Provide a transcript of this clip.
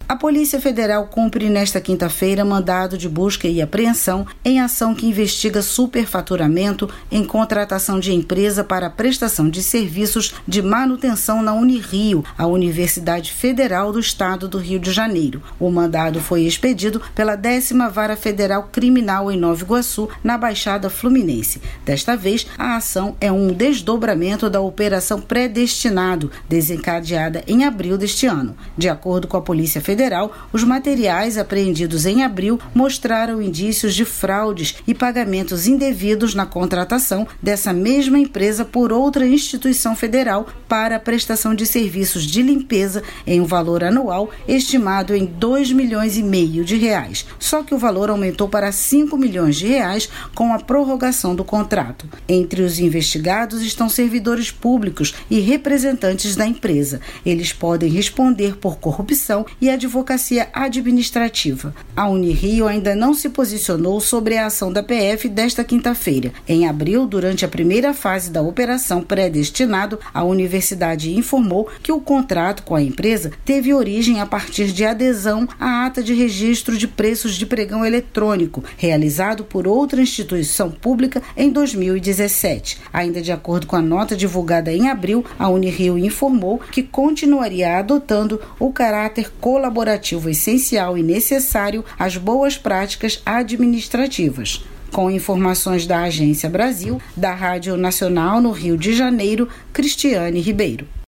A Polícia Federal cumpre nesta quinta-feira mandado de busca e apreensão em ação que investiga superfaturamento em contratação de empresa para prestação de serviços de manutenção na Unirio, a Universidade Federal do Estado do Rio de Janeiro. O mandado foi expedido pela 10ª Vara Federal Criminal em Nova Iguaçu, na Baixada Fluminense. Desta vez, a ação é um desdobramento da Operação Predestinado, desencadeada em abril deste ano. De acordo com a Polícia Federal, os materiais apreendidos em abril mostraram indícios de fraudes e pagamentos indevidos na contratação dessa mesma empresa por outra instituição federal para a prestação de serviços de limpeza em um valor anual estimado em R$2,5 milhões. Só que o valor aumentou para R$5 milhões com a prorrogação do contrato. Entre os investigados estão servidores públicos e representantes da empresa. Eles podem responder por corrupção e advocacia administrativa. A Unirio ainda não se posicionou sobre a ação da PF desta quinta-feira. Em abril, durante a primeira fase da Operação Predestinado, a universidade informou que o contrato com a empresa teve origem a partir de adesão à ata de registro de preços de pregão eletrônico, realizado por outra instituição pública em 2017. Ainda de acordo com a nota divulgada em abril, a Unirio informou que continuaria adotando o caráter colaborativo essencial e necessário às boas práticas administrativas. Com informações da Agência Brasil, da Rádio Nacional no Rio de Janeiro, Cristiane Ribeiro.